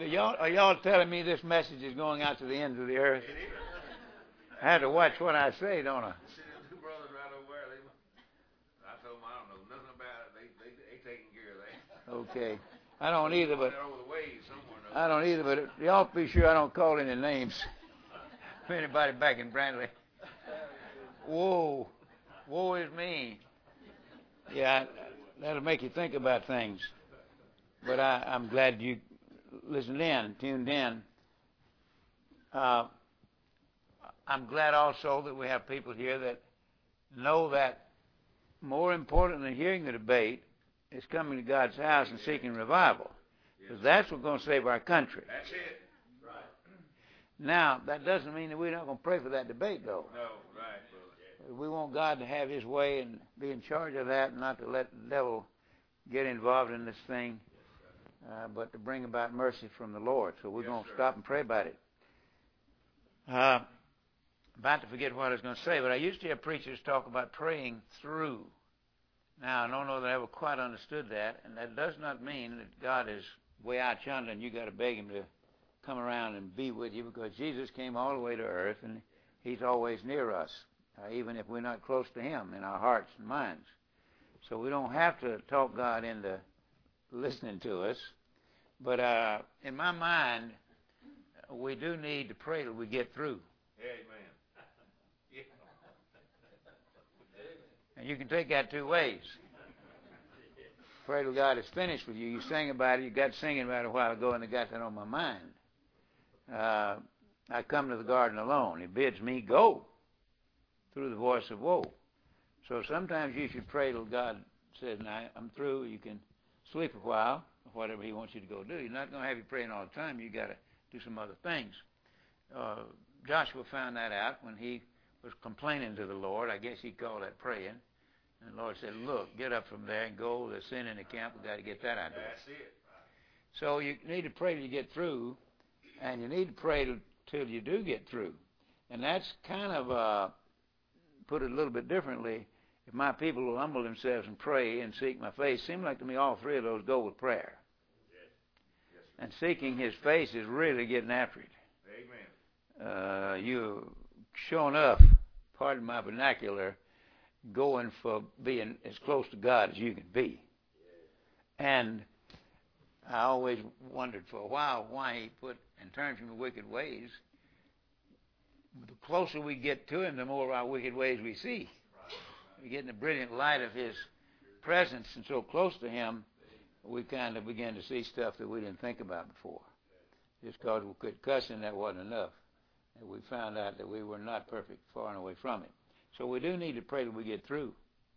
Are y'all telling me this message is going out to the ends of the earth? I have to watch what I say, don't I? Two brothers right over there. I told them I don't know nothing about it. They taking care of that. Okay. I don't either, but they're over the waves somewhere. I don't either, but y'all be sure I don't call any names. For anybody back in Brantley. Whoa is me. Yeah, that'll make you think about things. But I'm glad you listened in, tuned in. I'm glad also that we have people here that know that more important than hearing the debate is coming to God's house and seeking revival. Because that's what's going to save our country. That's it. Right. Now, that doesn't mean that we're not going to pray for that debate, though. No, right, brother. We want God to have His way and be in charge of that and not to let the devil get involved in this thing, but to bring about mercy from the Lord. So we're going to stop and pray about it. About to forget what I was going to say, but I used to hear preachers talk about praying through. Now, I don't know that I ever quite understood that, and that does not mean that God is way out yonder and you got to beg Him to come around and be with you, because Jesus came all the way to earth and He's always near us, even if we're not close to Him in our hearts and minds. So we don't have to talk God into listening to us. But in my mind, we do need to pray till we get through. Amen. And you can take that two ways. Pray till God is finished with you. You sang about it. You got singing about it a while ago, and I got that on my mind. I come to the garden alone. He bids me go through the voice of woe. So sometimes you should pray till God says, "Now I'm through." You can sleep a while, or whatever He wants you to go do. He's not going to have you praying all the time. You got to do some other things. Joshua found that out when he was complaining to the Lord. I guess he called that praying. And the Lord said, "Look, get up from there and go. There's sin in the camp. We've got to get that out of the way." That's it. So you need to pray till you get through, and you need to pray till you do get through. And that's kind of, put it a little bit differently, if my people will humble themselves and pray and seek my face, seems like to me all three of those go with prayer. Yes. And seeking His face is really getting after it. Amen. You sure enough, pardon my vernacular, going for being as close to God as you can be. And I always wondered for a while why He put, and turn from the wicked ways. The closer we get to Him, the more of our wicked ways we see. We get in the brilliant light of His presence and so close to Him, we kind of begin to see stuff that we didn't think about before. Just because we quit cussing, that wasn't enough. And we found out that we were not perfect, far and away from it. So we do need to pray till we get through.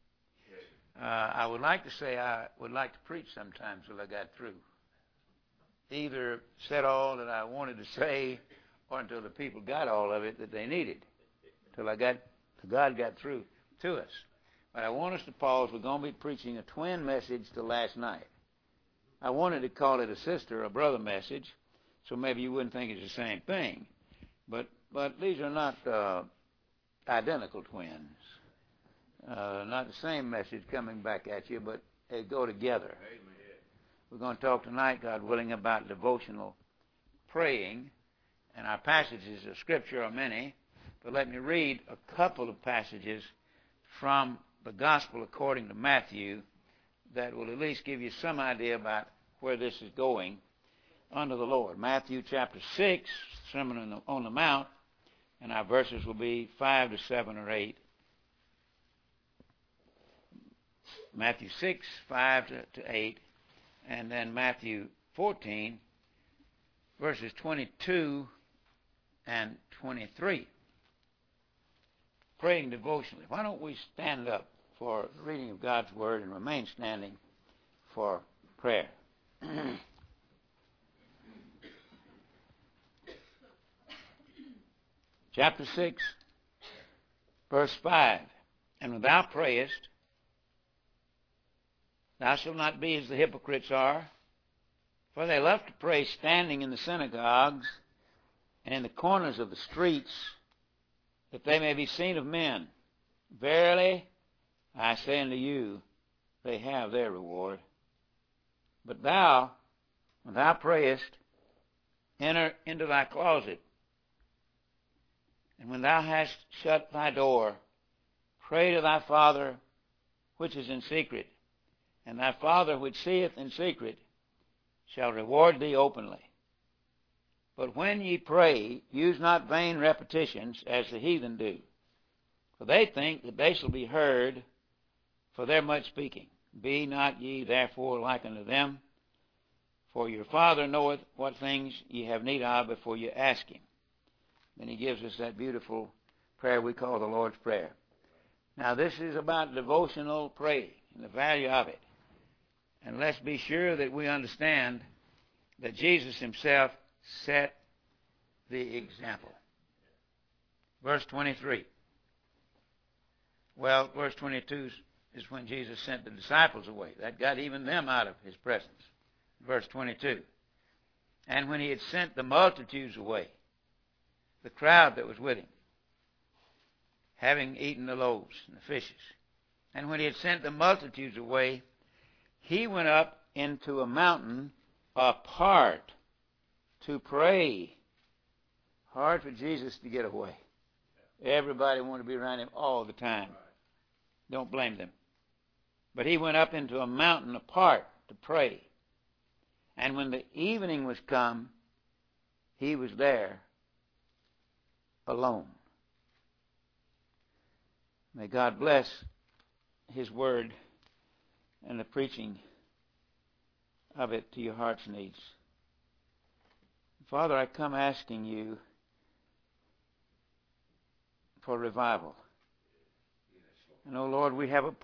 I would like to say I would like to preach sometimes till I got through. Either said all that I wanted to say, or until the people got all of it that they needed. Till God got through to us. But I want us to pause. We're going to be preaching a twin message to last night. I wanted to call it a sister or brother message, so maybe you wouldn't think it's the same thing. But these are not identical twins. Not the same message coming back at you, but they go together. Amen. We're going to talk tonight, God willing, about devotional praying. And our passages of Scripture are many, but let me read a couple of passages from the Gospel according to Matthew that will at least give you some idea about where this is going under the Lord. Matthew chapter 6, Sermon on the Mount, and our verses will be 5 to 7 or 8. Matthew 6, 5 to 8, and then Matthew 14, verses 22 and 23. Praying devotionally. Why don't we stand up for the reading of God's Word and remain standing for prayer? Chapter 6, verse 5. And when thou prayest, thou shalt not be as the hypocrites are, for they love to pray standing in the synagogues and in the corners of the streets, that they may be seen of men. Verily, I say unto you, they have their reward. But thou, when thou prayest, enter into thy closet, and when thou hast shut thy door, pray to thy Father which is in secret, and thy Father which seeth in secret shall reward thee openly. But when ye pray, use not vain repetitions as the heathen do, for they think that they shall be heard for their much speaking. Be not ye therefore like unto them, for your Father knoweth what things ye have need of before you ask him. Then he gives us that beautiful prayer we call the Lord's Prayer. Now this is about devotional praying and the value of it. And let's be sure that we understand that Jesus himself set the example. Verse 23. Well, verse 22 is when Jesus sent the disciples away. That got even them out of his presence. Verse 22. And when he had sent the multitudes away, the crowd that was with him, having eaten the loaves and the fishes, and when he had sent the multitudes away, he went up into a mountain apart to pray. Hard for Jesus to get away. Everybody wanted to be around him all the time. Don't blame them. But he went up into a mountain apart to pray. And when the evening was come, he was there alone. May God bless his word and the preaching of it to your heart's needs. Father, I come asking you for revival. And, oh Lord, we have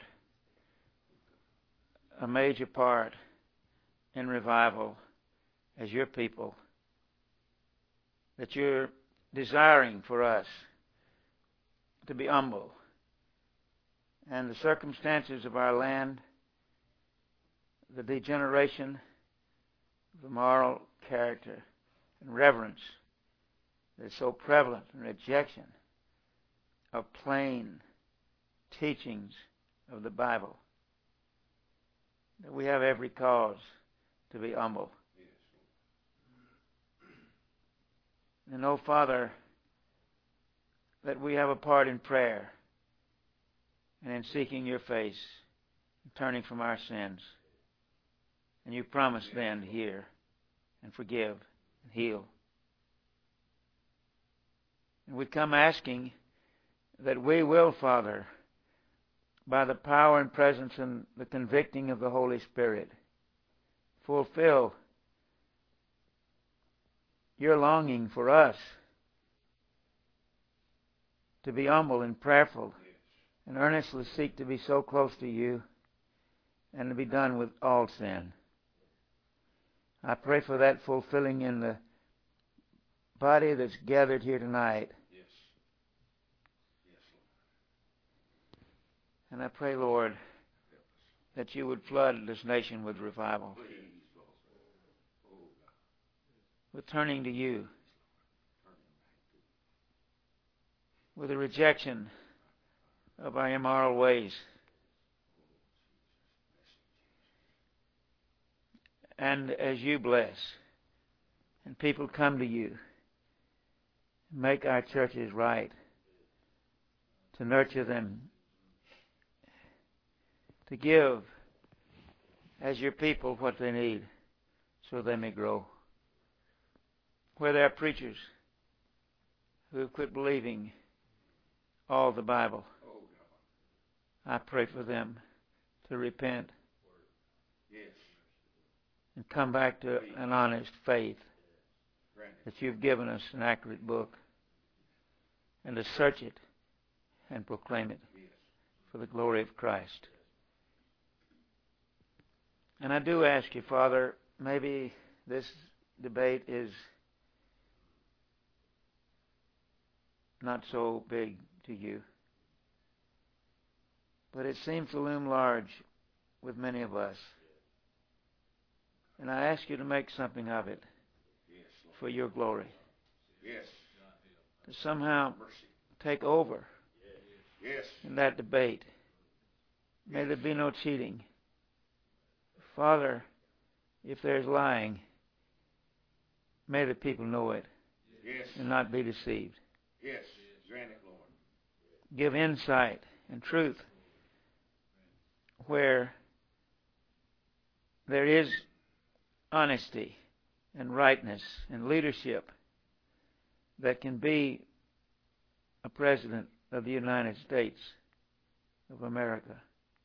a major part in revival as your people, that you're desiring for us to be humble. And the circumstances of our land, the degeneration of the moral character and reverence that is so prevalent, and rejection of plain teachings of the Bible, that we have every cause to be humble. And, oh Father, that we have a part in prayer and in seeking your face and turning from our sins. And you promise then to hear and forgive and heal. And we come asking that we will, Father, by the power and presence and the convicting of the Holy Spirit, fulfill your longing for us to be humble and prayerful and earnestly seek to be so close to you and to be done with all sin. I pray for that fulfilling in the body that's gathered here tonight. Yes. Yes, Lord. And I pray, Lord, that you would flood this nation with revival, with turning to you, with a rejection of our immoral ways, and as you bless and people come to you, make our churches right, to nurture them, to give as your people what they need so they may grow. Where there are preachers who have quit believing all the Bible, I pray for them to repent and come back to an honest faith, that you've given us an accurate book, and to search it and proclaim it for the glory of Christ. And I do ask you, Father, maybe this debate is not so big to you, but it seems to loom large with many of us. And I ask you to make something of it for your glory. Yes. To somehow take over in that debate. May there be no cheating. Father, if there's lying, May the people know it. Yes. And not be deceived. Yes. Grant it, Lord. Give insight and truth where there is honesty and rightness and leadership that can be a president of the United States of America.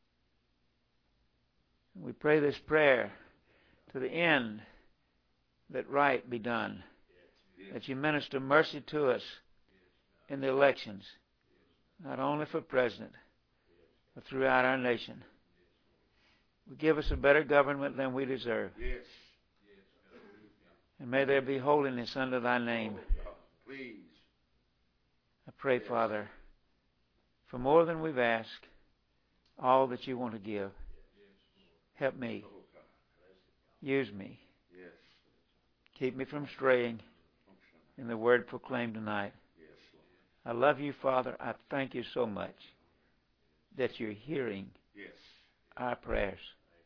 We pray this prayer to the end that right be done, that you minister mercy to us in the elections, not only for president, but throughout our nation. Give us a better government than we deserve. Yes. And may there be holiness under thy name. Please. I pray, Father, for more than we've asked, all that you want to give. Help me. Use me. Yes. Keep me from straying in the word proclaimed tonight. Yes, I love you, Father. I thank you so much that you're hearing our prayers.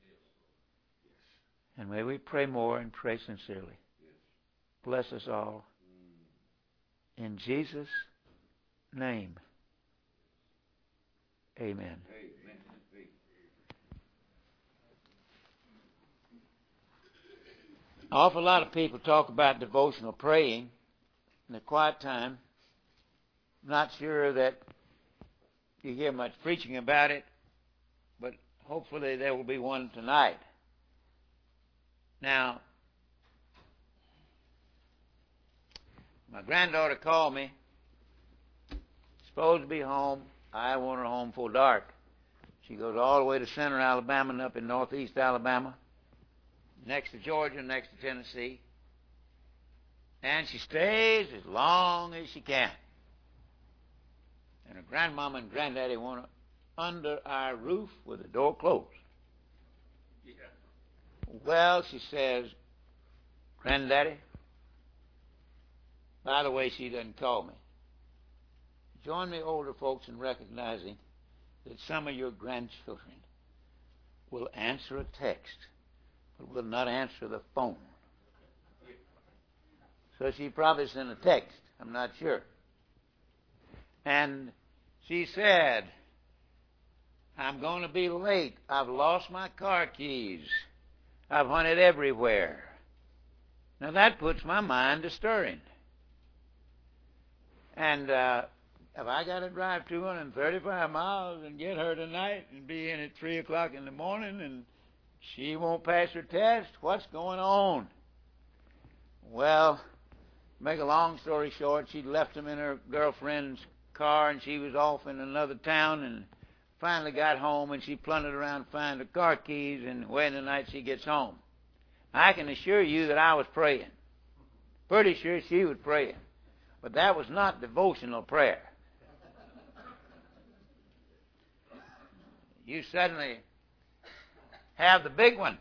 And may we pray more and pray sincerely. Bless us all. In Jesus' name. Amen. An awful lot of people talk about devotional praying in the quiet time. Not sure that you hear much preaching about it, but hopefully there will be one tonight. Now, my granddaughter called me. Supposed to be home. I want her home before dark. She goes all the way to Center, Alabama, and up in northeast Alabama, next to Georgia, next to Tennessee. And she stays as long as she can. And her grandmama and granddaddy want her under our roof with the door closed. Yeah. Well, she says, Granddaddy, by the way, she doesn't call me. Join me older folks in recognizing that some of your grandchildren will answer a text, but will not answer the phone. So she probably sent a text. I'm not sure. And she said, I'm going to be late. I've lost my car keys. I've hunted everywhere. Now that puts my mind to stirring. And if I got to drive 235 miles and get her tonight and be in at 3 o'clock in the morning and she won't pass her test, what's going on? Well, make a long story short, she'd left him in her girlfriend's car and she was off in another town and finally got home and she plundered around to find her car keys and waiting the night she gets home. I can assure you that I was praying. Pretty sure she was praying. But that was not devotional prayer. You suddenly have the big one.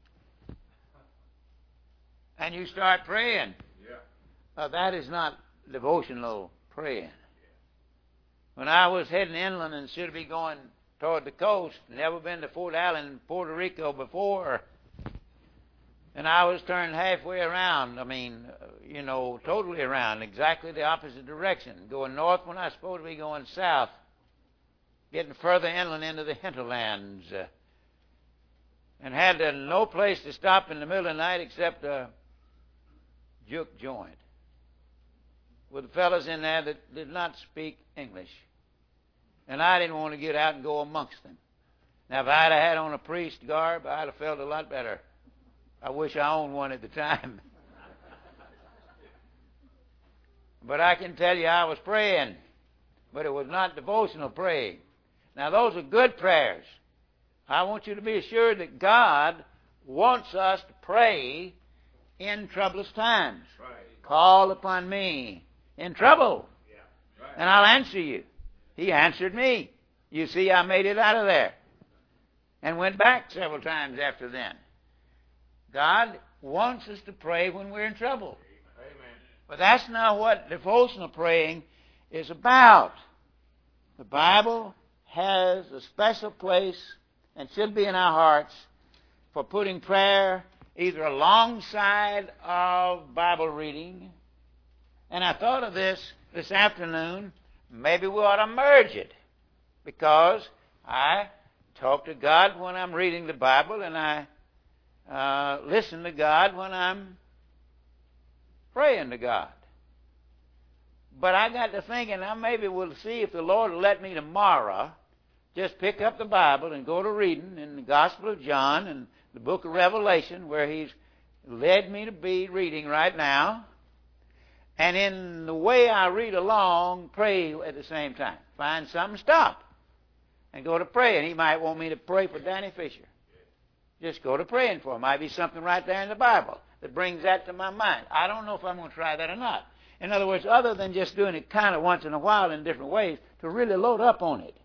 And you start praying. Yeah. That is not devotional praying. When I was heading inland and should be going toward the coast, never been to Fort Allen, Puerto Rico before, and I was turned halfway around, totally around, exactly the opposite direction, going north when I was supposed to be going south, getting further inland into the hinterlands, and had no place to stop in the middle of the night except a juke joint with fellas in there that did not speak English. And I didn't want to get out and go amongst them. Now, if I'd have had on a priest garb, I'd have felt a lot better. I wish I owned one at the time. But I can tell you I was praying, but it was not devotional praying. Now, those are good prayers. I want you to be assured that God wants us to pray in troublous times. Right. Call upon me in trouble, right, and I'll answer you. He answered me. You see, I made it out of there and went back several times after then. God wants us to pray when we're in trouble. Amen. But that's not what devotional praying is about. The Bible has a special place and should be in our hearts for putting prayer either alongside of Bible reading. And I thought of this afternoon. Maybe we ought to merge it, because I talk to God when I'm reading the Bible, and I listen to God when I'm praying to God. But I got to thinking, I maybe will see if the Lord will let me tomorrow just pick up the Bible and go to reading in the Gospel of John and the book of Revelation, where He's led me to be reading right now. And in the way I read along, pray at the same time. Find something, stop, and go to pray. And He might want me to pray for Danny Fisher. Just go to praying for him. Might be something right there in the Bible that brings that to my mind. I don't know if I'm going to try that or not. In other words, other than just doing it kind of once in a while in different ways, to really load up on it.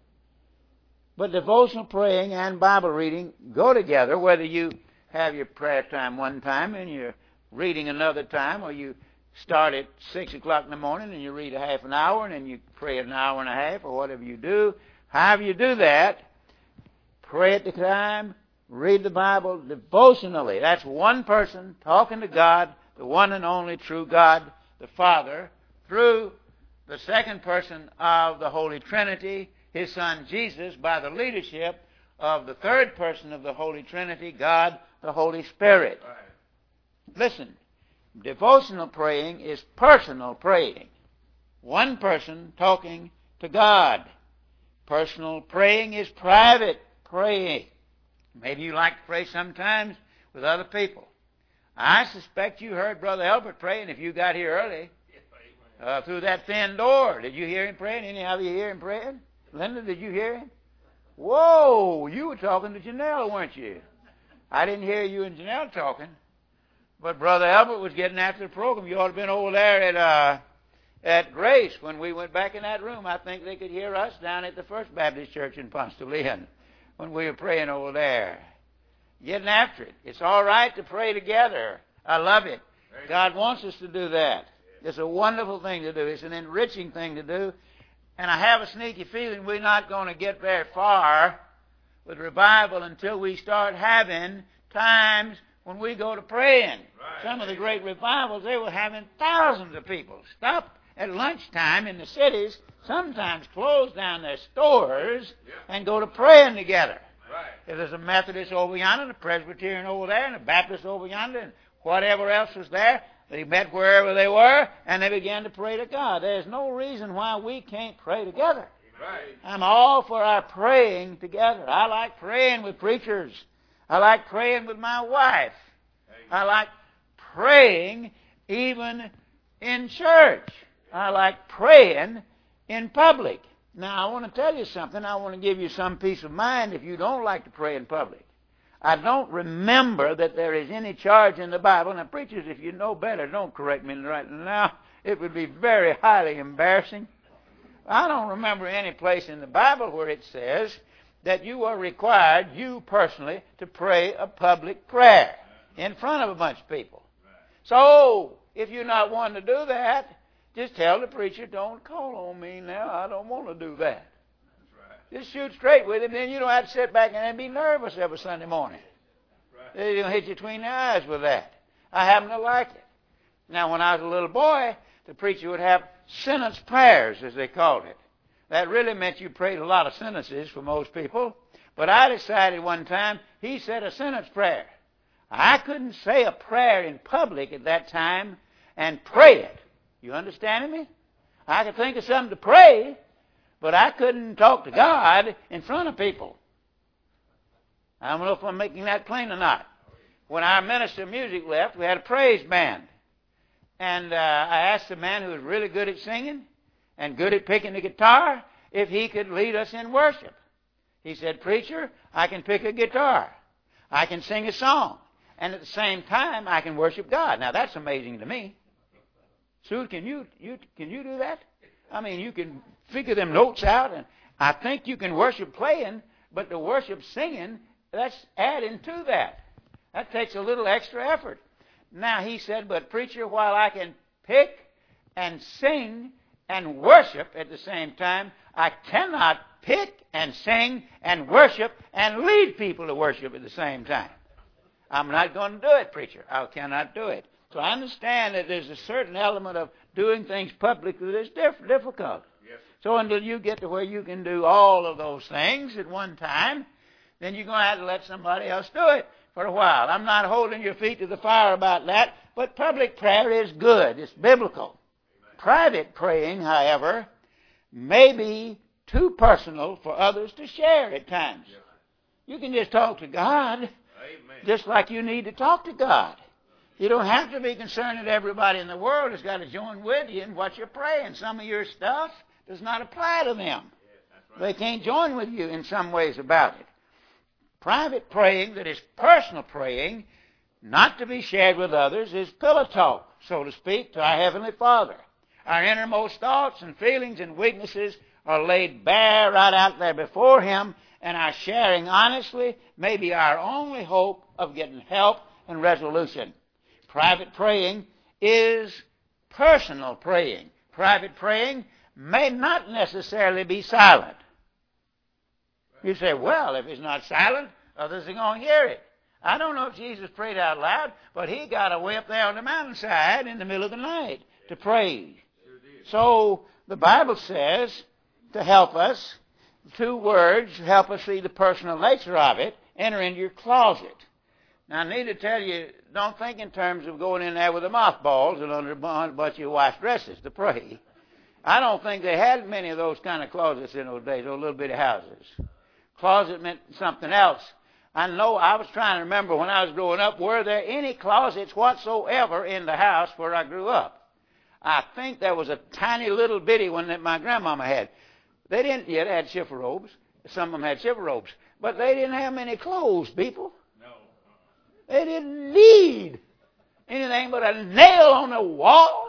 But devotional praying and Bible reading go together, whether you have your prayer time one time and you're reading another time, or you start at 6 o'clock in the morning and you read a half an hour and then you pray an hour and a half, or whatever you do. However you do that, pray at the time, read the Bible devotionally. That's one person talking to God, the one and only true God, the Father, through the second person of the Holy Trinity, His Son Jesus, by the leadership of the third person of the Holy Trinity, God, the Holy Spirit. Right. Listen, devotional praying is personal praying. One person talking to God. Personal praying is private praying. Maybe you like to pray sometimes with other people. I suspect you heard Brother Albert praying if you got here early through that thin door. Did you hear him praying? Any of you hear him praying? Linda, did you hear him? Whoa, you were talking to Janelle, weren't you? I didn't hear you and Janelle talking. But Brother Albert was getting after the program. You ought to have been over there at Grace when we went back in that room. I think they could hear us down at the First Baptist Church in Ponce de Leon when we were praying over there. Getting after it. It's all right to pray together. I love it. God wants us to do that. It's a wonderful thing to do. It's an enriching thing to do. And I have a sneaky feeling we're not going to get very far with revival until we start having times when we go to praying. Right. Some of the great revivals, they were having thousands of people stop at lunchtime in the cities, sometimes close down their stores, and go to praying together. Right. If there's a Methodist over yonder, and a Presbyterian over there, and a Baptist over yonder, and whatever else was there, they met wherever they were, and they began to pray to God. There's no reason why we can't pray together. Right. I'm all for our praying together. I like praying with preachers. I like praying with my wife. I like praying even in church. I like praying in public. Now, I want to tell you something. I want to give you some peace of mind if you don't like to pray in public. I don't remember that there is any charge in the Bible. Now, preachers, if you know better, don't correct me right now. It would be very highly embarrassing. I don't remember any place in the Bible where it says that you are required, you personally, to pray a public prayer in front of a bunch of people. So, if you're not wanting to do that, just tell the preacher, don't call on me now. I don't want to do that. Just shoot straight with him. Then you don't have to sit back and be nervous every Sunday morning. They're going to hit you between the eyes with that. I happen to like it. Now, when I was a little boy, the preacher would have sentence prayers, as they called it. That really meant you prayed a lot of sentences for most people. But I decided one time, he said a sentence prayer. I couldn't say a prayer in public at that time and pray it. You understanding me? I could think of something to pray, but I couldn't talk to God in front of people. I don't know if I'm making that plain or not. When our minister of music left, we had a praise band. And I asked the man who was really good at singing and good at picking the guitar if he could lead us in worship. He said, "Preacher, I can pick a guitar. I can sing a song. And at the same time, I can worship God." Now, that's amazing to me. Sue, can you do that? I mean, you can figure them notes out, and I think you can worship playing, but the worship singing, that's adding to that. That takes a little extra effort. Now, he said, "But preacher, while I can pick and sing and worship at the same time, I cannot pick and sing and worship and lead people to worship at the same time. I'm not going to do it, preacher. I cannot do it. So I understand that there's a certain element of doing things publicly that's difficult. Yes. So until you get to where you can do all of those things at one time, then you're going to have to let somebody else do it for a while. I'm not holding your feet to the fire about that, but public prayer is good. It's biblical. Amen. Private praying, however, may be too personal for others to share at times. Yes. You can just talk to God, Amen. just like you need to talk to God. You don't have to be concerned that everybody in the world has got to join with you in what you're praying. Some of your stuff does not apply to them. Yes, that's right. They can't join with you in some ways about it. Private praying that is personal praying, not to be shared with others, is pillow talk, so to speak, to our Heavenly Father. Our innermost thoughts and feelings and weaknesses are laid bare right out there before Him, and our sharing honestly may be our only hope of getting help and resolution. Private praying is personal praying. Private praying may not necessarily be silent. You say, well, if it's not silent, others are going to hear it. I don't know if Jesus prayed out loud, but He got away up there on the mountainside in the middle of the night to pray. So the Bible says, to help us, 2 words help us see the personal nature of it. Enter into your closet. Now, I need to tell you, don't think in terms of going in there with the mothballs and under a bunch of your wife's dresses to pray. I don't think they had many of those kind of closets in those days, those little bitty houses. Closet meant something else. I know I was trying to remember when I was growing up, were there any closets whatsoever in the house where I grew up? I think there was a tiny little bitty one that my grandmama had. They didn't yet had shiver robes. Some of them had shiver robes. But they didn't have many clothes, people. No. They didn't need anything but a nail on the wall.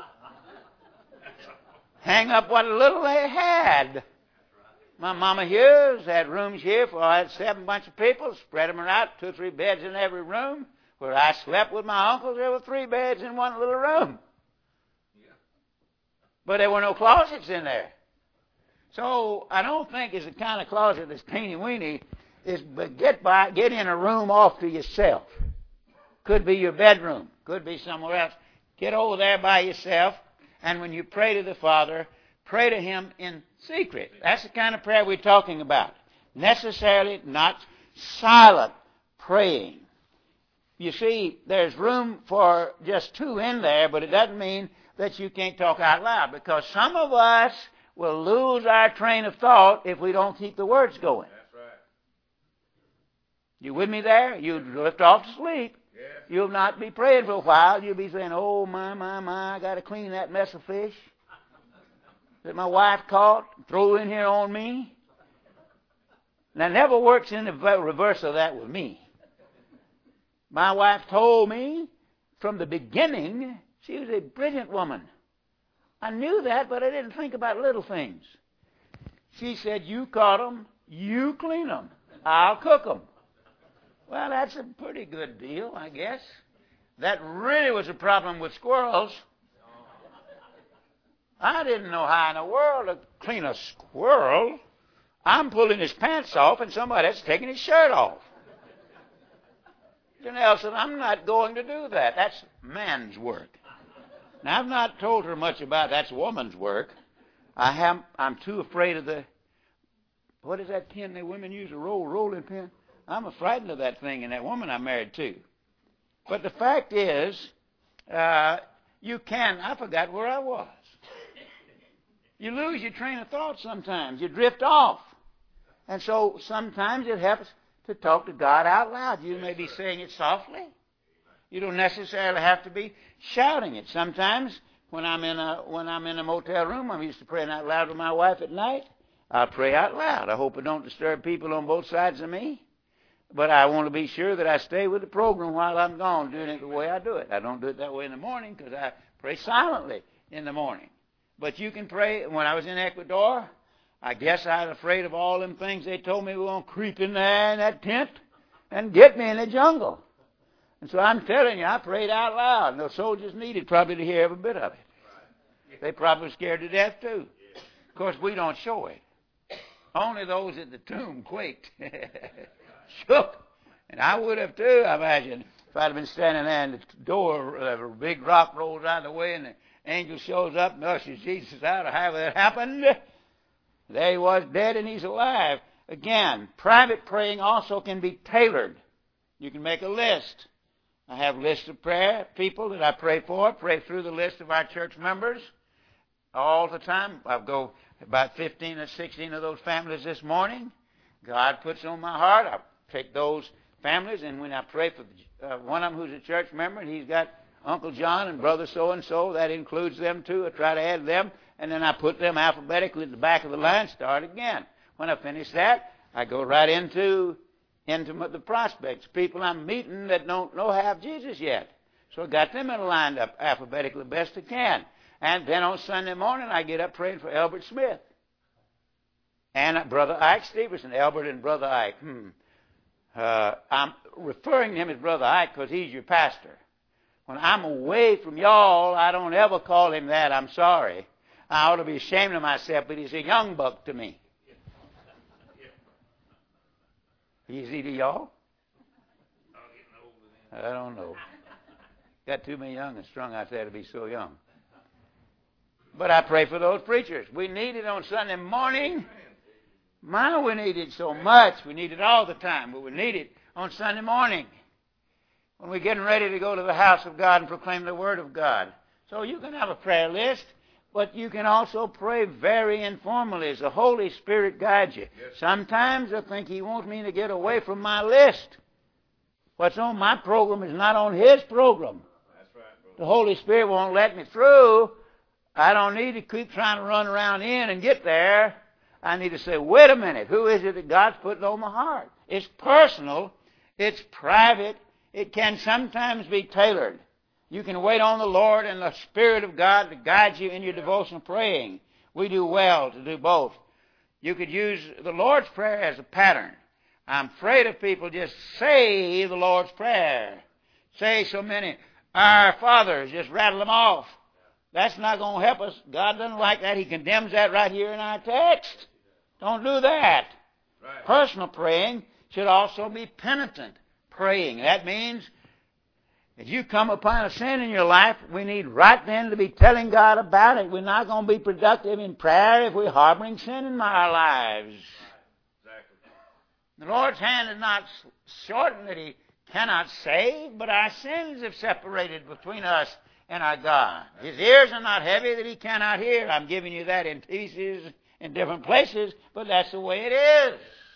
Hang up what little they had. My mama here had rooms here for I had 7 bunch of people, spread them out, 2 or 3 beds in every room. Where I slept with my uncles, there were 3 beds in one little room. Yeah. But there were no closets in there. So I don't think it's the kind of closet that's teeny-weeny. Is get in a room off to yourself. Could be your bedroom. Could be somewhere else. Get over there by yourself. And when you pray to the Father, pray to Him in secret. That's the kind of prayer we're talking about. Necessarily not silent praying. You see, there's room for just 2 in there, but it doesn't mean that you can't talk out loud, because some of us will lose our train of thought if we don't keep the words going. That's right. You with me there? You drift off to sleep. Yes. You'll not be praying for a while. You'll be saying, oh, my, I got to clean that mess of fish that my wife caught, threw in here on me. Now, it never works in the reverse of that with me. My wife told me from the beginning she was a brilliant woman. I knew that, but I didn't think about little things. She said, you caught them, you clean them, I'll cook them. Well, that's a pretty good deal, I guess. That really was a problem with squirrels. I didn't know how in the world to clean a squirrel. I'm pulling his pants off and somebody else is taking his shirt off. Janelle said, I'm not going to do that. That's man's work. Now, I've not told her much about that's woman's work. I'm too afraid of what is that pen that women use, a rolling pin? I'm frightened of that thing and that woman I married to. But the fact is, I forgot where I was. You lose your train of thought sometimes. You drift off. And so sometimes it helps to talk to God out loud. You may be saying it softly. You don't necessarily have to be shouting it. Sometimes when I'm in a motel room, I'm used to praying out loud with my wife at night. I'll pray out loud. I hope it don't disturb people on both sides of me. But I want to be sure that I stay with the program while I'm gone, doing it the way I do it. I don't do it that way in the morning because I pray silently in the morning. But you can pray. When I was in Ecuador, I guess I was afraid of all them things they told me were going to creep in there in that tent and get me in the jungle. And so I'm telling you, I prayed out loud. And those soldiers needed probably to hear every bit of it. They probably were scared to death too. Of course, we don't show it. Only those at the tomb quaked. Shook. And I would have too, I imagine. If I'd have been standing there and the door, a big rock rolls out of the way and the angel shows up and ushers Jesus out, or however that happened, there he was dead and he's alive. Again, private praying also can be tailored. You can make a list. I have lists of prayer people that I pray for, pray through the list of our church members all the time. I'll go about 15 or 16 of those families this morning. God puts on my heart. I take those families, and when I pray for one of them who's a church member, and he's got Uncle John and Brother so-and-so, that includes them too. I try to add them, and then I put them alphabetically at the back of the line, start again. When I finish that, I go right into the prospects, people I'm meeting that don't have Jesus yet. So I got them lined up alphabetically best I can. And then on Sunday morning, I get up praying for Albert Smith and Brother Ike Stevenson, Albert and Brother Ike. I'm referring to him as Brother Ike because he's your pastor. When I'm away from y'all, I don't ever call him that. I'm sorry. I ought to be ashamed of myself, but he's a young buck to me. Is he to y'all? I don't know. Got too many young and strung out there to be so young. But I pray for those preachers. We need it on Sunday morning. Man, we need it so much. We need it all the time, but we need it on Sunday morning when we're getting ready to go to the house of God and proclaim the Word of God. So you can have a prayer list, but you can also pray very informally as the Holy Spirit guides you. Yes. Sometimes I think He wants me to get away from my list. What's on my program is not on His program. That's right, bro. The Holy Spirit won't let me through. I don't need to keep trying to run around in and get there. I need to say, wait a minute, who is it that God's putting on my heart? It's personal. It's private. It can sometimes be tailored. You can wait on the Lord and the Spirit of God to guide you in your devotional praying. We do well to do both. You could use the Lord's Prayer as a pattern. I'm afraid of people just say the Lord's Prayer. Say so many, Our Fathers, just rattle them off. That's not going to help us. God doesn't like that. He condemns that right here in our text. Don't do that. Right. Personal praying should also be penitent praying. That means if you come upon a sin in your life, we need right then to be telling God about it. We're not going to be productive in prayer if we're harboring sin in our lives. Exactly. The Lord's hand is not shortened that He cannot save, but our sins have separated between us and our God. His ears are not heavy that He cannot hear. I'm giving you that in pieces in different places, but that's the way it is.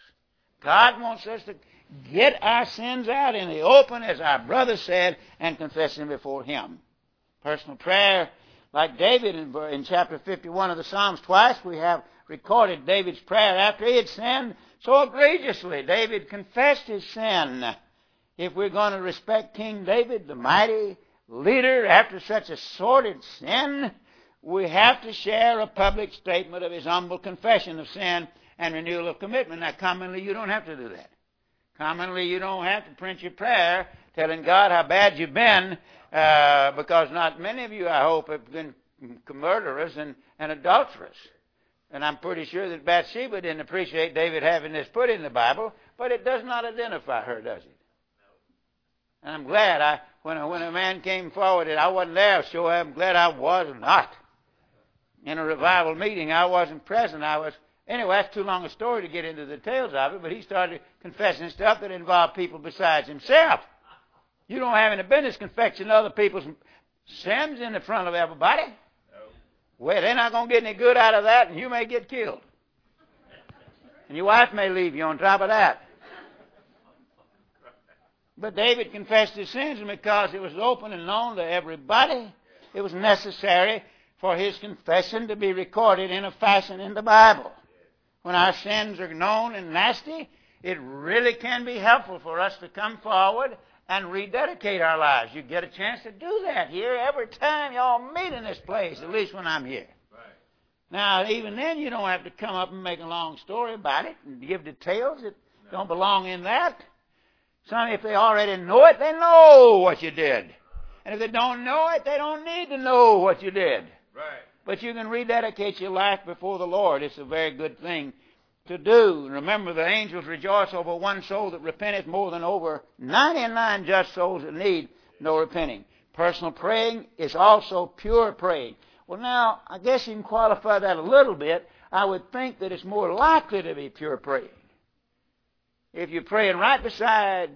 God wants us to get our sins out in the open, as our brother said, and confess them before Him. Personal prayer, like David in chapter 51 of the Psalms, twice we have recorded David's prayer after he had sinned so egregiously. David confessed his sin. If we're going to respect King David, the mighty leader, after such a sordid sin, we have to share a public statement of his humble confession of sin and renewal of commitment. Now, commonly, you don't have to do that. Commonly, you don't have to print your prayer telling God how bad you've been, because not many of you, I hope, have been murderers and adulterers. And I'm pretty sure that Bathsheba didn't appreciate David having this put in the Bible, but it does not identify her, does it? And I'm glad when a man came forward and I wasn't there, so I'm glad I was not. In a revival meeting, I wasn't present. Anyway, that's too long a story to get into the details of it, but he started confessing stuff that involved people besides himself. You don't have any business confessing other people's sins in the front of everybody. No. Well, they're not going to get any good out of that, and you may get killed. And your wife may leave you on top of that. But David confessed his sins, and because it was open and known to everybody, it was necessary for his confession to be recorded in a fashion in the Bible. When our sins are known and nasty, it really can be helpful for us to come forward and rededicate our lives. You get a chance to do that here every time y'all meet in this place, at least when I'm here. Right. Now, even then, you don't have to come up and make a long story about it and give details that don't belong in that. Some, if they already know it, they know what you did. And if they don't know it, they don't need to know what you did. Right. But you can rededicate your life before the Lord. It's a very good thing to do. Remember, the angels rejoice over one soul that repenteth more than over 99 just souls that need no repenting. Personal praying is also pure praying. Well, now, I guess you can qualify that a little bit. I would think that it's more likely to be pure praying if you're praying right beside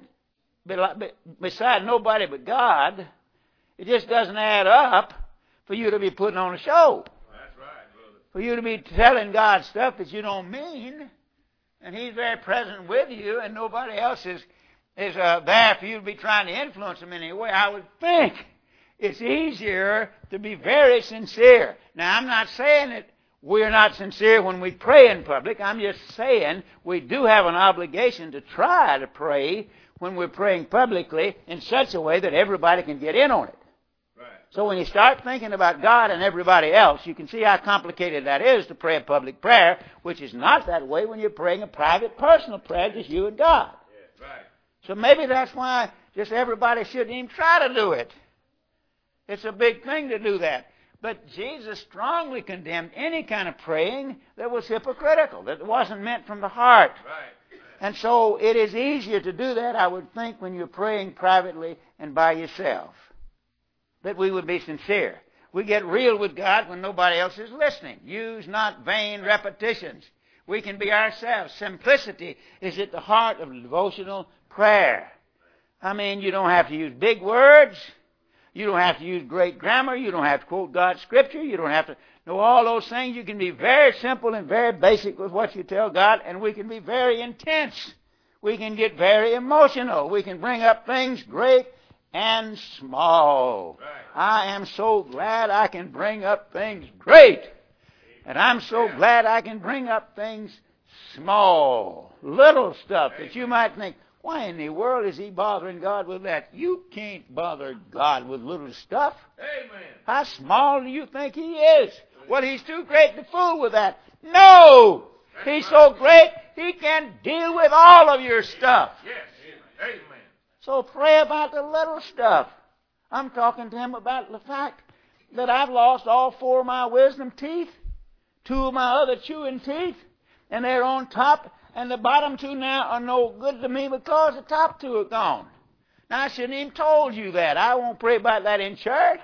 nobody but God. It just doesn't add up for you to be putting on a show. That's right, brother. For you to be telling God stuff that you don't mean, and He's very present with you, and nobody else is there for you to be trying to influence Him in any way. I would think it's easier to be very sincere. Now, I'm not saying that we're not sincere when we pray in public. I'm just saying we do have an obligation to try to pray when we're praying publicly in such a way that everybody can get in on it. Right. So when you start thinking about God and everybody else, you can see how complicated that is to pray a public prayer, which is not that way when you're praying a private, personal prayer, just you and God. Yeah, right. So maybe that's why just everybody shouldn't even try to do it. It's a big thing to do that. But Jesus strongly condemned any kind of praying that was hypocritical, that wasn't meant from the heart. Right. And so it is easier to do that, I would think, when you're praying privately and by yourself. That we would be sincere. We get real with God when nobody else is listening. Use not vain repetitions. We can be ourselves. Simplicity is at the heart of devotional prayer. I mean, you don't have to use big words. You don't have to use great grammar. You don't have to quote God's Scripture. You don't have to know all those things. You can be very simple and very basic with what you tell God, and we can be very intense. We can get very emotional. We can bring up things great and small. Right. I am so glad I can bring up things great. And I'm so glad I can bring up things small, little stuff that you might think, why in the world is he bothering God with that? You can't bother God with little stuff. Amen. How small do you think he is? Well, he's too great to fool with that. No! He's so great, he can deal with all of your stuff. Yes. Amen. So pray about the little stuff. I'm talking to him about the fact that I've lost all 4 of my wisdom teeth, 2 of my other chewing teeth, and they're on top. And the bottom 2 now are no good to me because the top 2 are gone. Now, I shouldn't even told you that. I won't pray about that in church.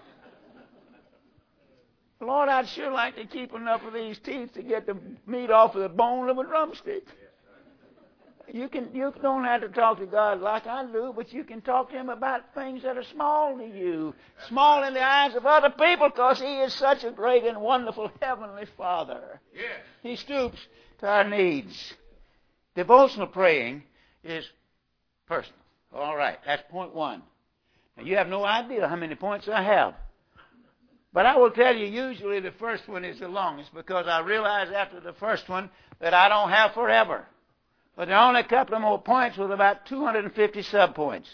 Lord, I'd sure like to keep enough of these teeth to get the meat off of the bone of a drumstick. You don't have to talk to God like I do, but you can talk to Him about things that are small to you, small in the eyes of other people, because He is such a great and wonderful Heavenly Father. Yes. He stoops to our needs. Devotional praying is personal. All right, that's point 1. Now, you have no idea how many points I have. But I will tell you, usually the first one is the longest, because I realize after the first one that I don't have forever. But there are only a couple of more points with about 250 subpoints.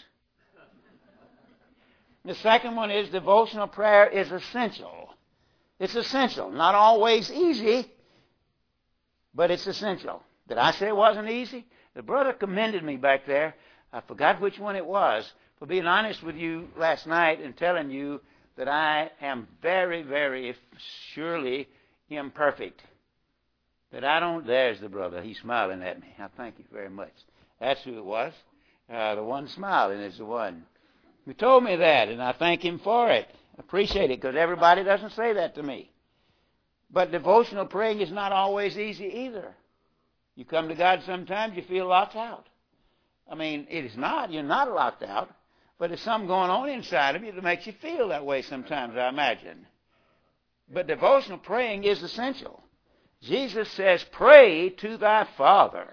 The second one is devotional prayer is essential. It's essential. Not always easy, but it's essential. Did I say it wasn't easy? The brother commended me back there. I forgot which one it was, for being honest with you last night and telling you that I am very, very surely imperfect. That I don't, there's the brother. He's smiling at me. I thank you very much. That's who it was. The one smiling is the one who told me that, and I thank him for it. I appreciate it, because everybody doesn't say that to me. But devotional praying is not always easy either. You come to God sometimes, you feel locked out. I mean, it is not. You're not locked out. But there's something going on inside of you that makes you feel that way sometimes, I imagine. But devotional praying is essential. Jesus says, pray to thy Father,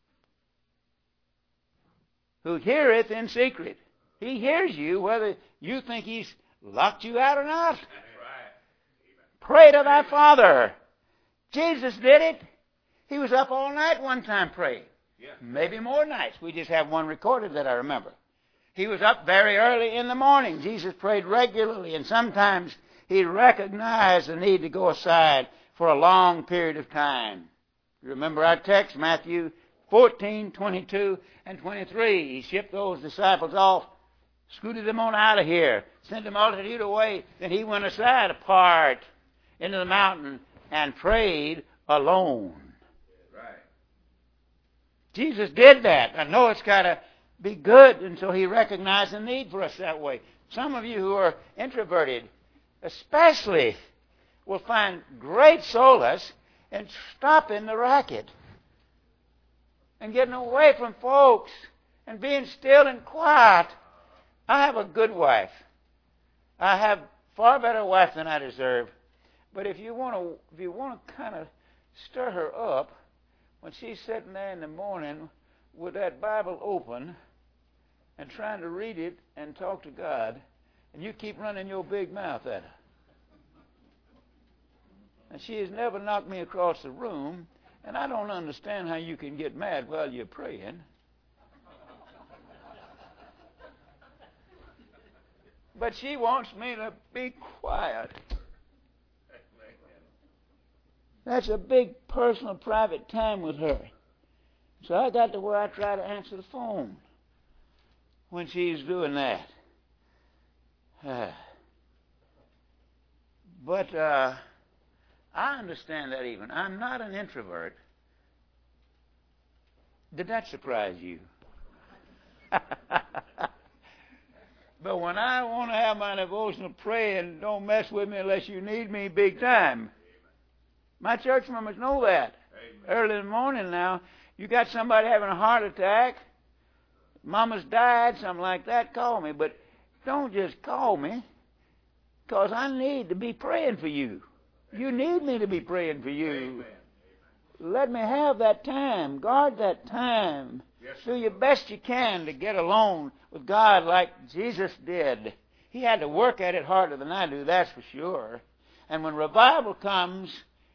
who heareth in secret. He hears you whether you think He's locked you out or not. That's right. Pray to thy Father. Jesus did it. He was up all night one time praying. Yeah. Maybe more nights. We just have one recorded that I remember. He was up very early in the morning. Jesus prayed regularly, and sometimes He recognized the need to go aside for a long period of time. You remember our text, Matthew 14, 22, and 23. He shipped those disciples off, scooted them on out of here, sent the multitude away. Then He went aside apart into the mountain and prayed alone. Right. Jesus did that. I know it's got to be good, and so he recognized the need for us that way. Some of you who are introverted, especially, will find great solace in stopping the racket and getting away from folks and being still and quiet. I have a good wife. I have far better wife than I deserve. But if you want to kind of stir her up, when she's sitting there in the morning with that Bible open and trying to read it and talk to God, and you keep running your big mouth at her. And she has never knocked me across the room, and I don't understand how you can get mad while you're praying. But she wants me to be quiet. That's a big personal, private time with her. So I got to where I try to answer the phone when she's doing that. But I understand that even. I'm not an introvert. Did that surprise you? But when I want to have my devotional praying, don't mess with me unless you need me big time. My church members know that. Amen. Early in the morning now, you got somebody having a heart attack, mama's died, something like that, call me. But don't just call me, because I need to be praying for you. You need me to be praying for you. Amen. Let me have that time. Guard that time. Yes. Do your best you can to get alone with God like Jesus did. He had to work at it harder than I do, that's for sure. And when revival comes,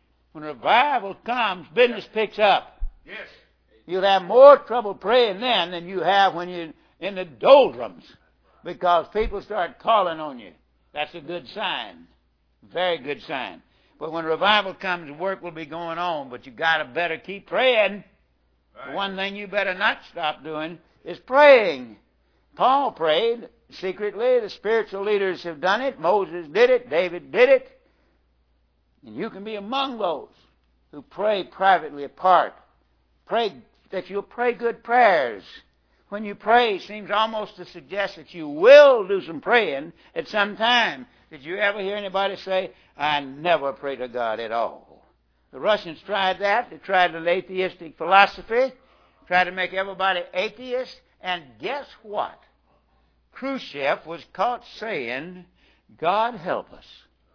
business picks up. Yes. You'll have more trouble praying then than you have when you're in the doldrums, because people start calling on you. That's a good sign. Very good sign. But when revival comes, work will be going on, but you better keep praying. Right. The one thing you better not stop doing is praying. Paul prayed secretly. The spiritual leaders have done it. Moses did it. David did it. And you can be among those who pray privately apart. Pray that you'll pray good prayers. When you pray, it seems almost to suggest that you will do some praying at some time. Did you ever hear anybody say, I never pray to God at all? The Russians tried that. They tried an atheistic philosophy, tried to make everybody atheist. And guess what? Khrushchev was caught saying, God help us.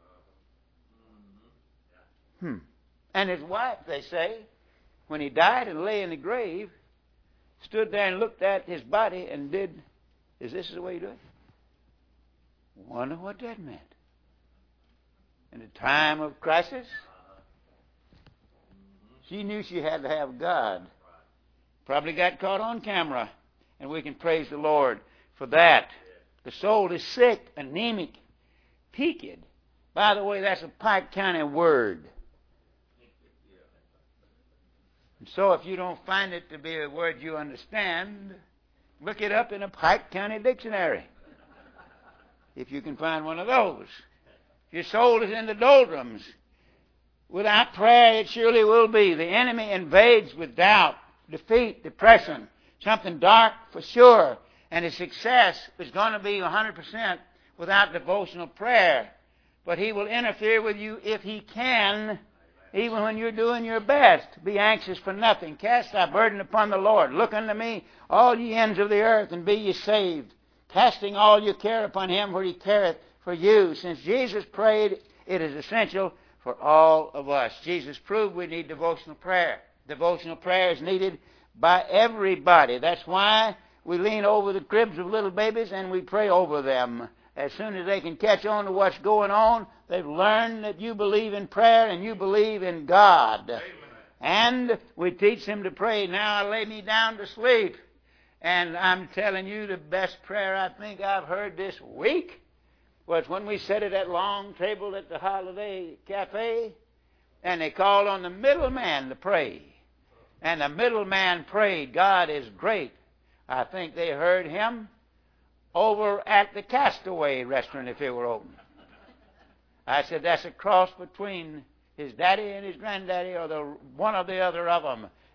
And his wife, they say, when he died and lay in the grave, stood there and looked at his body and did, is this the way you do it? Wonder what that meant. In a time of crisis, she knew she had to have God. Probably got caught on camera, and we can praise the Lord for that. The soul is sick, anemic, peaked. By the way, that's a Pike County word. And so if you don't find it to be a word you understand, look it up in a Pike County dictionary, if you can find one of those. If your soul is in the doldrums, without prayer it surely will be. The enemy invades with doubt, defeat, depression, something dark for sure. And his success is going to be 100% without devotional prayer. But he will interfere with you if he can, even when you're doing your best. Be anxious for nothing. Cast thy burden upon the Lord. Look unto me, all ye ends of the earth, and be ye saved. Casting all your care upon him, for he careth for you. Since Jesus prayed, it is essential for all of us. Jesus proved we need devotional prayer. Devotional prayer is needed by everybody. That's why we lean over the cribs of little babies and we pray over them. As soon as they can catch on to what's going on, they've learned that you believe in prayer and you believe in God. Amen. And we teach them to pray, now I lay me down to sleep. And I'm telling you, the best prayer I think I've heard this week was when we sat at that long table at the Holiday Cafe, and they called on the middleman to pray. And the middleman prayed, God is great. I think they heard him over at the Castaway restaurant if it were open. I said, that's a cross between his daddy and his granddaddy, or one or the other of them.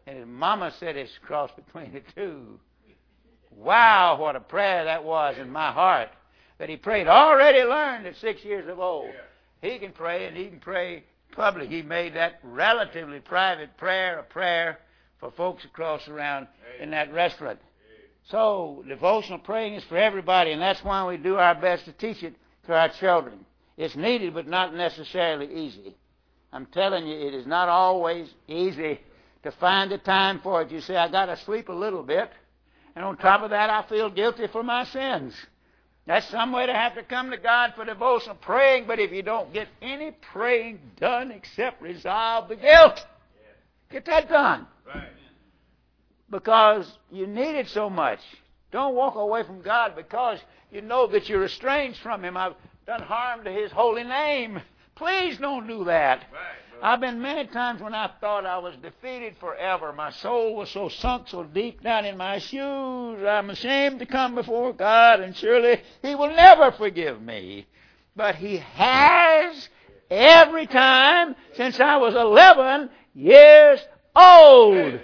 And his mama said it's crossed between the two. Wow, what a prayer that was in my heart. That he prayed, already learned at 6 years of old. He can pray, and he can pray public. He made that relatively private prayer a prayer for folks across around in that restaurant. So devotional praying is for everybody, and that's why we do our best to teach it to our children. It's needed, but not necessarily easy. I'm telling you, it is not always easy to find the time for it. You say, I got to sleep a little bit, and on top of that, I feel guilty for my sins. That's some way to have to come to God for devotional praying, but if you don't get any praying done except resolve the guilt, get that done. Right. Because you need it so much. Don't walk away from God because you know that you're estranged from Him. I've done harm to His holy name. Please don't do that. Right, I've been many times when I thought I was defeated forever. My soul was so sunk so deep down in my shoes. I'm ashamed to come before God, and surely He will never forgive me. But He has every time since I was 11 years old. Amen.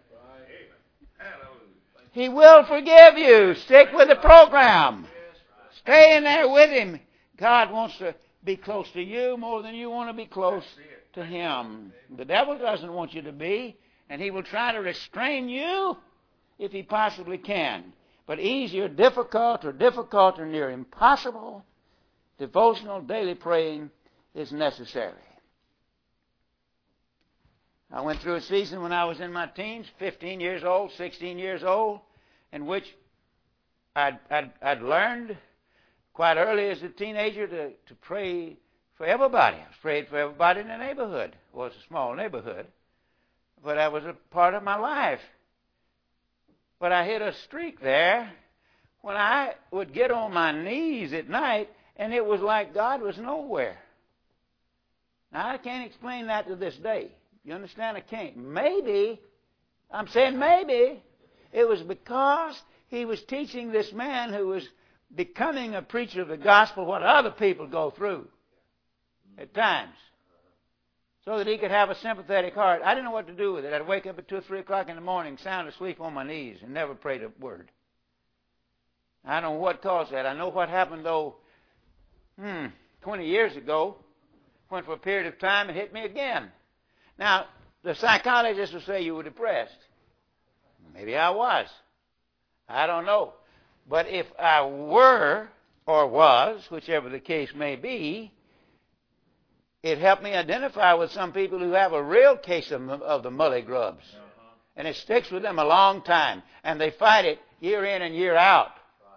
He will forgive you. Stick with the program. Stay in there with Him. God wants to be close to you more than you want to be close to Him. The devil doesn't want you to be, and he will try to restrain you if he possibly can. But easier, difficult or near impossible, devotional daily praying is necessary. I went through a season when I was in my teens, 15 years old, 16 years old, in which I'd learned quite early as a teenager to pray for everybody. I prayed for everybody in the neighborhood. Well, it's a small neighborhood, but that was a part of my life. But I hit a streak there when I would get on my knees at night, and it was like God was nowhere. Now, I can't explain that to this day. You understand? I can't. Maybe, I'm saying maybe, it was because He was teaching this man who was becoming a preacher of the gospel what other people go through at times, so that he could have a sympathetic heart. I didn't know what to do with it. I'd wake up at 2 or 3 o'clock in the morning, sound asleep on my knees, and never prayed a word. I don't know what caused that. I know what happened, though, 20 years ago, when for a period of time it hit me again. Now, the psychologists will say you were depressed. Maybe I was. I don't know. But if I were or was, whichever the case may be, it helped me identify with some people who have a real case of the mully grubs. And it sticks with them a long time. And they fight it year in and year out.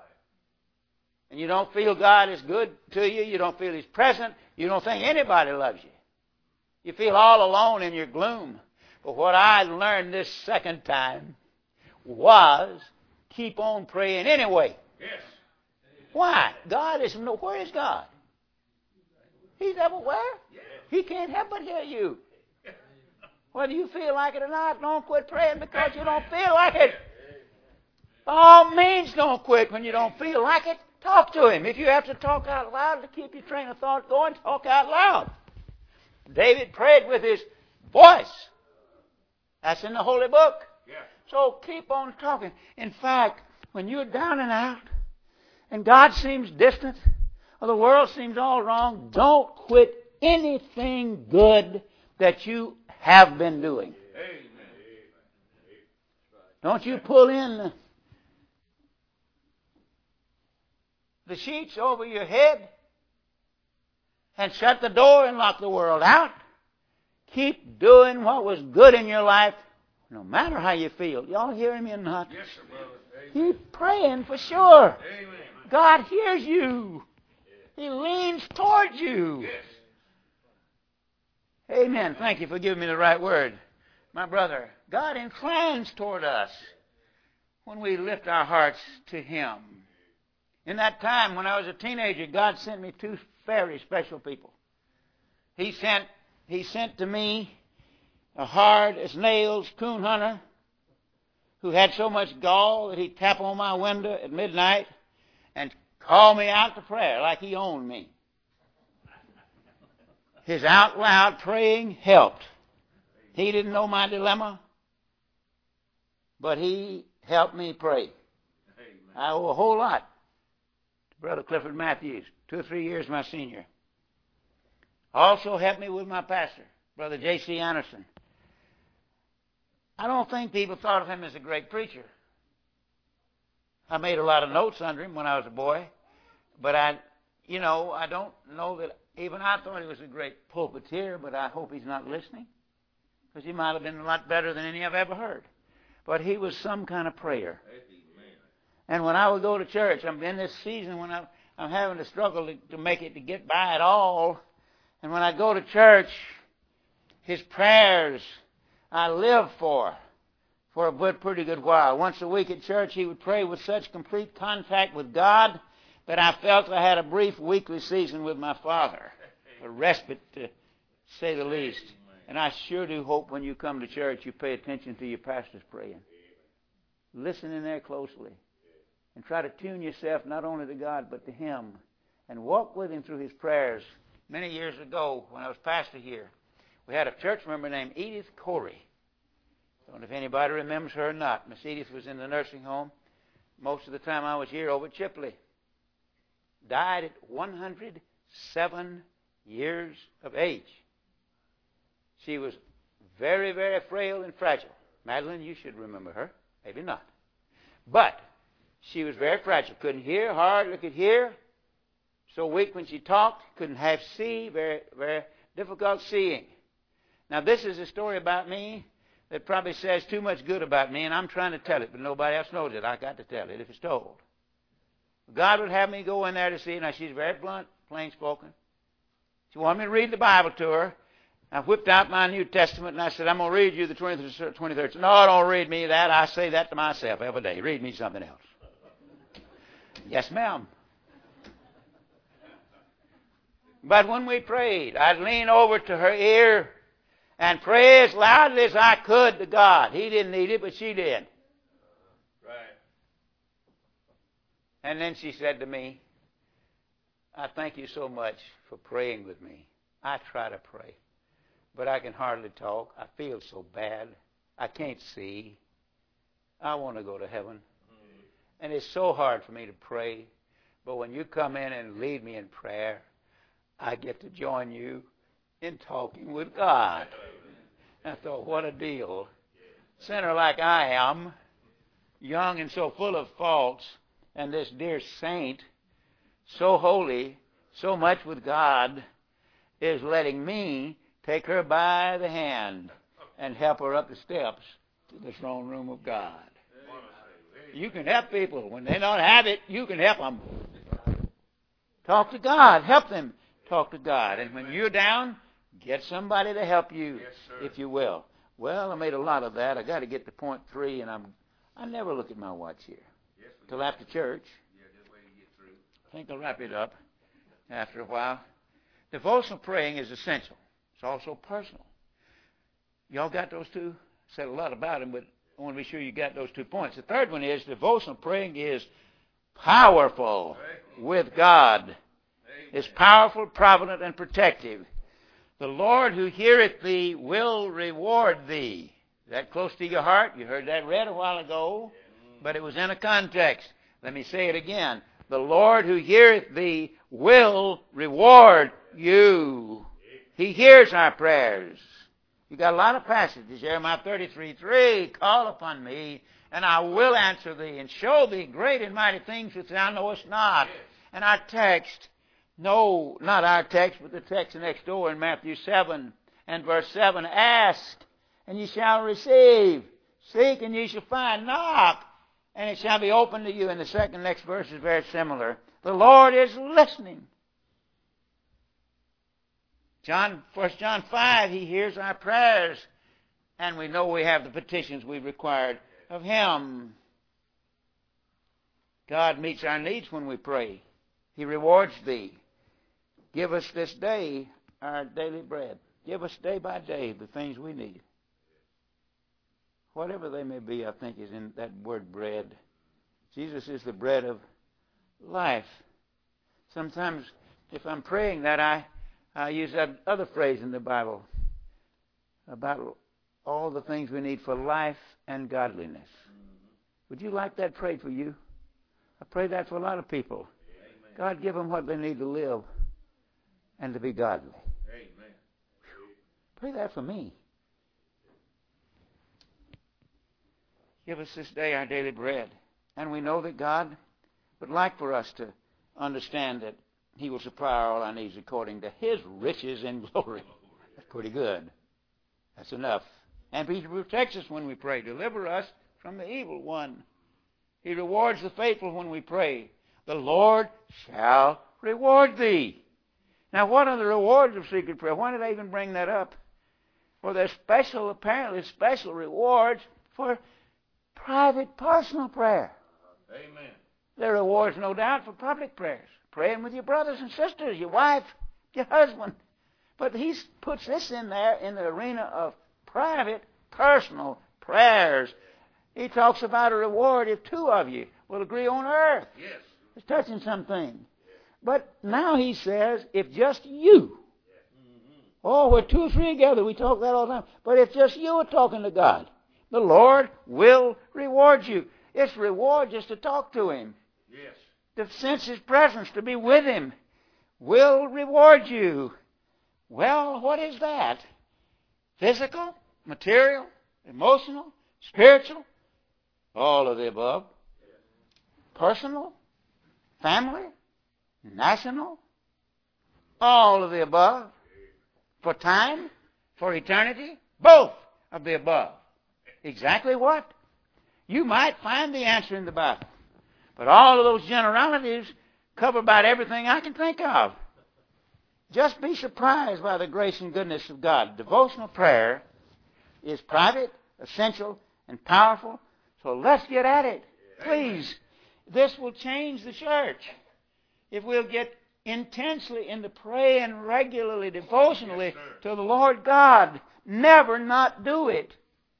And you don't feel God is good to you. You don't feel He's present. You don't think anybody loves you. You feel all alone in your gloom. But what I learned this second time was keep on praying anyway. Yes. Why? God is where is God? He's everywhere. Yes. He can't help but hear you. Whether you feel like it or not, don't quit praying because you don't feel like it. By all means, don't quit when you don't feel like it. Talk to Him. If you have to talk out loud to keep your train of thought going, talk out loud. David prayed with his voice. That's in the Holy Book. Yeah. So keep on talking. In fact, when you're down and out, and God seems distant, or the world seems all wrong, don't quit anything good that you have been doing. Amen. Don't you pull in the sheets over your head and shut the door and lock the world out. Keep doing what was good in your life, no matter how you feel. Y'all hearing me or not? Yes, sir, brother. Keep praying for sure. Amen. God hears you. He leans towards you. Yes. Amen. Thank you for giving me the right word. My brother, God inclines toward us when we lift our hearts to Him. In that time when I was a teenager, God sent me 2 very special people. He sent to me a hard as nails coon hunter who had so much gall that he'd tap on my window at midnight and call me out to prayer like he owned me. His out loud praying helped. He didn't know my dilemma. but he helped me pray. Amen. I owe a whole lot to Brother Clifford Matthews, 2 or 3 years my senior. Also helped me with my pastor, Brother J.C. Anderson. I don't think people thought of him as a great preacher. I made a lot of notes under him when I was a boy, but I don't know that even I thought he was a great pulpiteer, but I hope he's not listening, because he might have been a lot better than any I've ever heard. But he was some kind of prayer. Amen. And when I would go to church, I'm in this season when I'm having to struggle to make it, to get by at all. And when I go to church, his prayers I live for a pretty good while. Once a week at church, he would pray with such complete contact with God that I felt I had a brief weekly season with my Father, a respite to say the least. And I sure do hope when you come to church you pay attention to your pastor's praying. Listen in there closely and try to tune yourself not only to God but to him, and walk with him through his prayers. Many years ago when I was pastor here, we had a church member named Edith Corey. I don't know if anybody remembers her or not. Miss Edith was in the nursing home most of the time I was here over at Chipley. Died at 107 years of age. She was very, very frail and fragile. Madeline, you should remember her. Maybe not. But she was very fragile. Couldn't hear, hardly could hear. So weak when she talked, couldn't half see, very, very difficult seeing. Now this is a story about me that probably says too much good about me, and I'm trying to tell it, but nobody else knows it. I got to tell it if it's told. God would have me go in there to see. Now, she's very blunt, plain spoken. She wanted me to read the Bible to her. I whipped out my New Testament, and I said, I'm going to read you the 23rd. No, don't read me that. I say that to myself every day. Read me something else. Yes, ma'am. But when we prayed, I'd lean over to her ear and pray as loudly as I could to God. He didn't need it, but she did. Right. And then she said to me, I thank you so much for praying with me. I try to pray, but I can hardly talk. I feel so bad. I can't see. I want to go to heaven. Mm-hmm. And it's so hard for me to pray. But when you come in and lead me in prayer, I get to join you in talking with God. I thought, what a deal. Sinner like I am, young and so full of faults, and this dear saint, so holy, so much with God, is letting me take her by the hand and help her up the steps to the throne room of God. You can help people. When they don't have it, you can help them. Talk to God. Help them talk to God. And when you're down, get somebody to help you, yes, if you will. Well, I made a lot of that. I got to get to point 3, and I never look at my watch here till after church. Yeah, just wait to get through. I think I'll wrap it up after a while. Devotional praying is essential. It's also personal. Y'all got those two? Said a lot about them, but I want to be sure you got those 2 points. The third one is devotional praying is powerful with God. It's powerful, provident, and protective. The Lord who heareth thee will reward thee. Is that close to your heart? You heard that read a while ago, but it was in a context. Let me say it again. The Lord who heareth thee will reward you. He hears our prayers. You got a lot of passages. Jeremiah 33:3, call upon me, and I will answer thee, and show thee great and mighty things which thou knowest not. And our text, no, not our text, but the text next door in Matthew 7 and verse 7, ask, and ye shall receive. Seek, and ye shall find. Knock, and it shall be opened to you. And the next verse is very similar. The Lord is listening. 1 John 5, He hears our prayers, and we know we have the petitions we've required of Him. God meets our needs when we pray. He rewards thee. Give us this day our daily bread. Give us day by day the things we need. Whatever they may be, I think, is in that word bread. Jesus is the bread of life. Sometimes if I'm praying that, I use that other phrase in the Bible about all the things we need for life and godliness. Would you like that prayed for you? I pray that for a lot of people. Amen. God, give them what they need to live and to be godly. Amen. Pray that for me. Give us this day our daily bread. And we know that God would like for us to understand that He will supply all our needs according to His riches in glory. That's pretty good. That's enough. And He protects us when we pray. Deliver us from the evil one. He rewards the faithful when we pray. The Lord shall reward thee. Now, what are the rewards of secret prayer? Why did I even bring that up? Well, there's apparently special rewards for private, personal prayer. Amen. There are rewards, no doubt, for public prayers. Praying with your brothers and sisters, your wife, your husband. But He puts this in there in the arena of private, personal prayers. He talks about a reward if two of you will agree on earth. Yes. It's touching something. But now He says, if just you, oh, we're 2 or 3 together, we talk that all the time. But if just you are talking to God, the Lord will reward you. It's reward just to talk to Him. Yes. To sense His presence, to be with Him, will reward you. Well, what is that? Physical, material, emotional, spiritual, all of the above. Personal, family, national, all of the above. For time, for eternity, both of the above. Exactly what? You might find the answer in the Bible. But all of those generalities cover about everything I can think of. Just be surprised by the grace and goodness of God. Devotional prayer is private, essential, and powerful. So let's get at it. Please. This will change the church. If we'll get intensely into praying regularly, devotionally to the Lord God. Never not do it.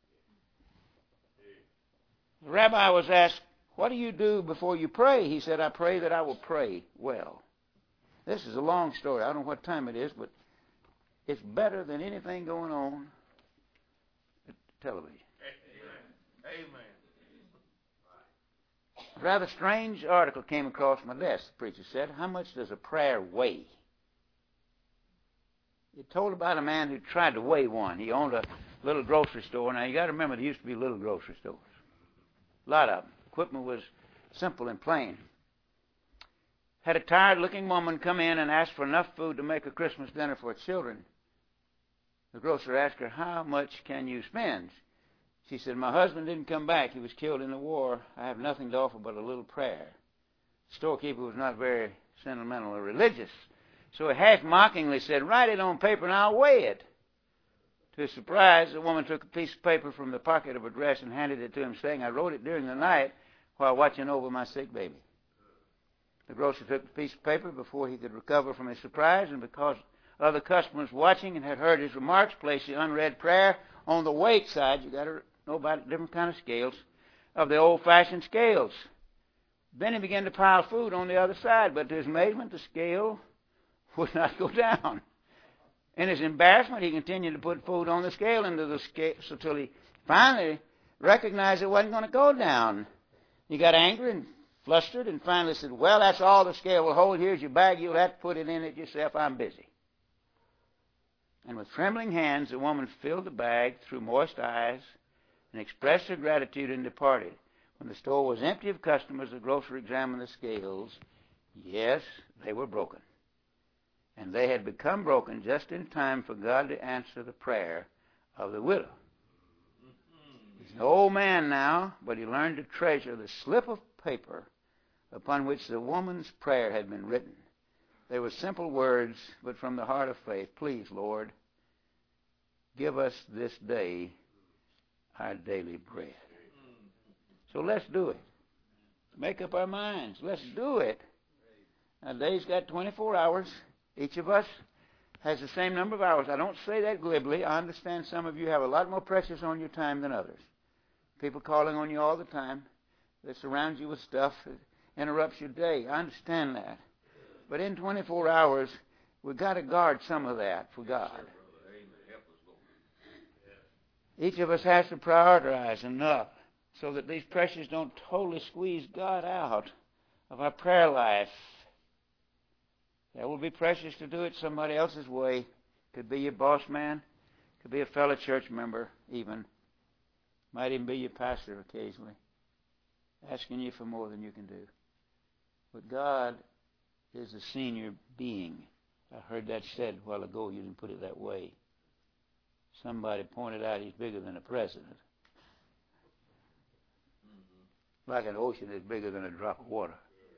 The rabbi was asked, what do you do before you pray? He said, I pray that I will pray well. This is a long story. I don't know what time it is, but it's better than anything going on at television. Amen. A rather strange article came across my desk, the preacher said. How much does a prayer weigh? It told about a man who tried to weigh one. He owned a little grocery store. Now, you got to remember, there used to be little grocery stores. A lot of them. Equipment was simple and plain. Had a tired-looking woman come in and ask for enough food to make a Christmas dinner for her children. The grocer asked her, how much can you spend? She said, my husband didn't come back. He was killed in the war. I have nothing to offer but a little prayer. The storekeeper was not very sentimental or religious. So he half-mockingly said, write it on paper and I'll weigh it. To his surprise, the woman took a piece of paper from the pocket of her dress and handed it to him, saying, I wrote it during the night while watching over my sick baby. The grocer took the piece of paper before he could recover from his surprise, and because other customers watching and had heard his remarks, placed the unread prayer on the weight side. You got to know about different kind of scales, of the old-fashioned scales. Then he began to pile food on the other side, but to his amazement, the scale would not go down. In his embarrassment, he continued to put food on the scale into the scale until he finally recognized it wasn't going to go down. He got angry and flustered and finally said, well, that's all the scale will hold. Here's your bag. You'll have to put it in it yourself. I'm busy. And with trembling hands, the woman filled the bag, through moist eyes, and expressed her gratitude and departed. When the store was empty of customers, the grocer examined the scales. Yes, they were broken. And they had become broken just in time for God to answer the prayer of the widow. He's an old man now, but he learned to treasure the slip of paper upon which the woman's prayer had been written. They were simple words, but from the heart of faith. Please, Lord, give us this day our daily bread. So let's do it. Make up our minds. Let's do it. Now, a day's got 24 hours. Each of us has the same number of hours. I don't say that glibly. I understand some of you have a lot more precious on your time than others. People calling on you all the time. They surround you with stuff that interrupts your day. I understand that. But in 24 hours, we've got to guard some of that for God. Each of us has to prioritize enough so that these pressures don't totally squeeze God out of our prayer life. There will be pressures to do it somebody else's way. Could be your boss man, could be a fellow church member even. Might even be your pastor occasionally, asking you for more than you can do. But God is a senior being. I heard that said a while ago. You didn't put it that way. Somebody pointed out he's bigger than a president. Like an ocean is bigger than a drop of water.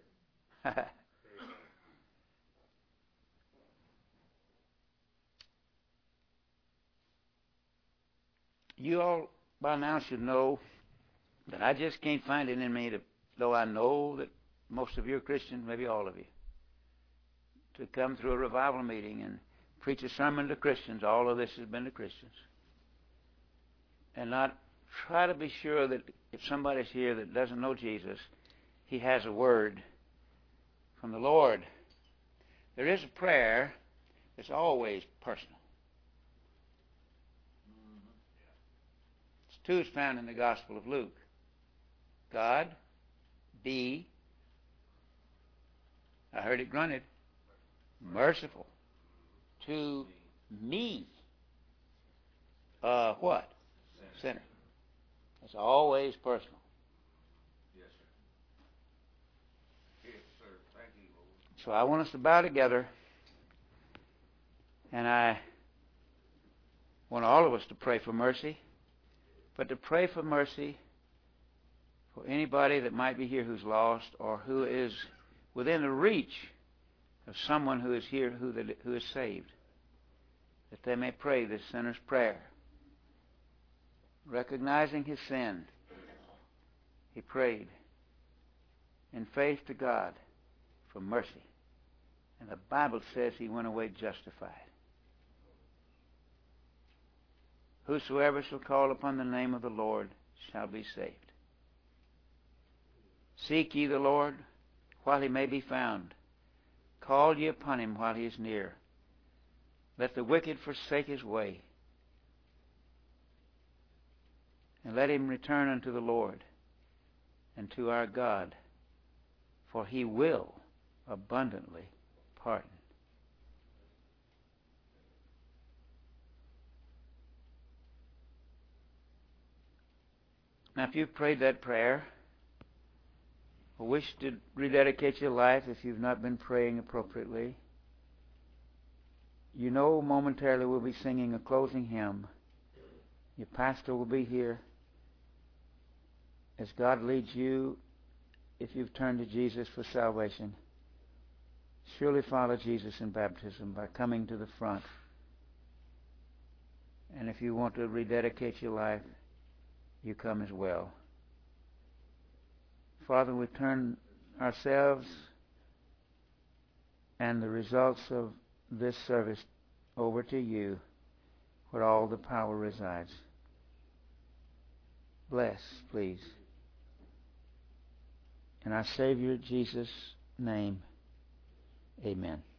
You all by now should know that I just can't find it in me, though I know that most of you are Christians, maybe all of you, to come through a revival meeting and preach a sermon to Christians. All of this has been to Christians. And not try to be sure that if somebody's here that doesn't know Jesus, he has a word from the Lord. There is a prayer that's always personal. It's two is found in the Gospel of Luke. God, be, I heard it grunted, merciful to me. What? Sinner. It's always personal. Yes, sir. Yes, sir. Thank you, Lord. So I want us to bow together, and I want all of us to pray for mercy, but to pray for mercy for anybody that might be here who's lost or who is within the reach of someone who is here who is saved, that they may pray this sinner's prayer. Recognizing his sin, he prayed in faith to God for mercy. And the Bible says he went away justified. Whosoever shall call upon the name of the Lord shall be saved. Seek ye the Lord while he may be found. Call ye upon him while he is near. Let the wicked forsake his way, and let him return unto the Lord and to our God, for he will abundantly pardon. Now, if you've prayed that prayer, or wish to rededicate your life if you've not been praying appropriately, you know momentarily we'll be singing a closing hymn. Your pastor will be here. As God leads you, if you've turned to Jesus for salvation, surely follow Jesus in baptism by coming to the front. And if you want to rededicate your life, you come as well. Father, we turn ourselves and the results of this service over to you, where all the power resides. Bless, please. In our Savior Jesus' name, amen.